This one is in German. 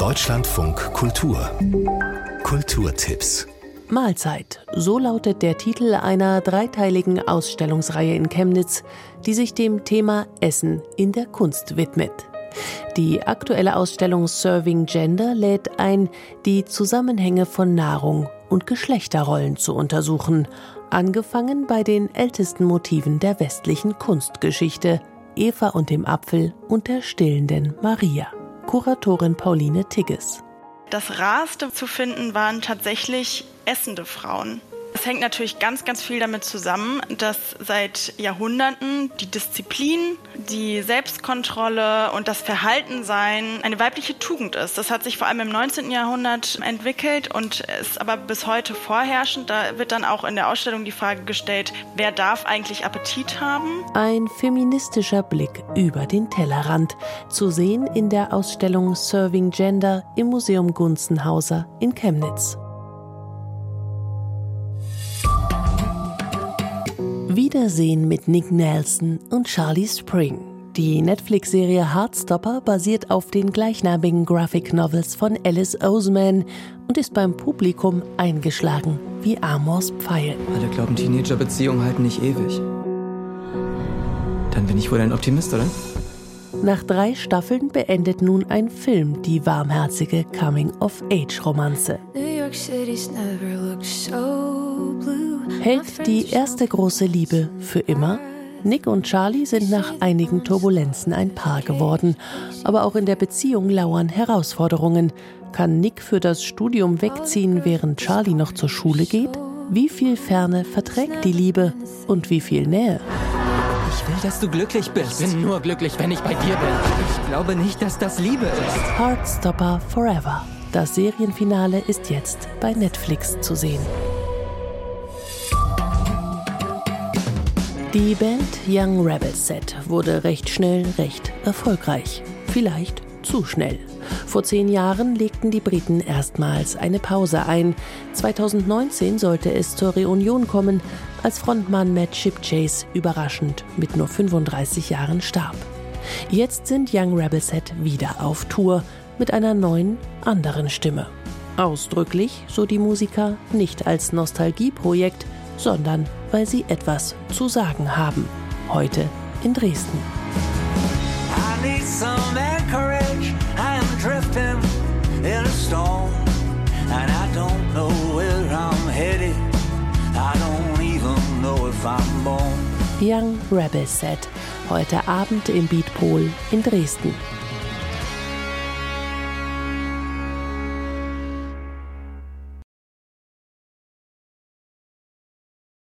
Deutschlandfunk Kultur. Kulturtipps. Mahlzeit, so lautet der Titel einer dreiteiligen Ausstellungsreihe in Chemnitz, die sich dem Thema Essen in der Kunst widmet. Die aktuelle Ausstellung Serving Gender lädt ein, die Zusammenhänge von Nahrung und Geschlechterrollen zu untersuchen, angefangen bei den ältesten Motiven der westlichen Kunstgeschichte, Eva und dem Apfel und der stillenden Maria. Kuratorin Pauline Tigges. Das Rarste zu finden waren tatsächlich essende Frauen. Es hängt natürlich ganz, ganz viel damit zusammen, dass seit Jahrhunderten die Disziplin, die Selbstkontrolle und das Verhaltensein eine weibliche Tugend ist. Das hat sich vor allem im 19. Jahrhundert entwickelt und ist aber bis heute vorherrschend. Da wird dann auch in der Ausstellung die Frage gestellt, wer darf eigentlich Appetit haben? Ein feministischer Blick über den Tellerrand, zu sehen in der Ausstellung Serving Gender im Museum Gunzenhauser in Chemnitz. Wiedersehen mit Nick Nelson und Charlie Spring. Die Netflix-Serie Heartstopper basiert auf den gleichnamigen Graphic Novels von Alice Oseman und ist beim Publikum eingeschlagen wie Amors Pfeil. Alle glauben, Teenager-Beziehungen halten nicht ewig. Dann bin ich wohl ein Optimist, oder? Nach 3 Staffeln beendet nun ein Film die warmherzige Coming-of-Age-Romanze. Hält die erste große Liebe für immer? Nick und Charlie sind nach einigen Turbulenzen ein Paar geworden. Aber auch in der Beziehung lauern Herausforderungen. Kann Nick für das Studium wegziehen, während Charlie noch zur Schule geht? Wie viel Ferne verträgt die Liebe und wie viel Nähe? Ich will, dass du glücklich bist. Ich bin nur glücklich, wenn ich bei dir bin. Ich glaube nicht, dass das Liebe ist. Heartstopper Forever. Das Serienfinale ist jetzt bei Netflix zu sehen. Die Band Young Rebel Set wurde recht schnell recht erfolgreich. Vielleicht zu schnell. Vor 10 Jahren legten die Briten erstmals eine Pause ein. 2019 sollte es zur Reunion kommen, als Frontmann Matt Shipchase überraschend mit nur 35 Jahren starb. Jetzt sind Young Rebel Set wieder auf Tour mit einer neuen, anderen Stimme. Ausdrücklich, so die Musiker, nicht als Nostalgieprojekt, sondern weil sie etwas zu sagen haben. Heute in Dresden. I need some courage. I am drifting in a storm, and I don't know where I'm headed. I don't even know if I'm born. Young Rebel Set, heute Abend im Beatpol in Dresden.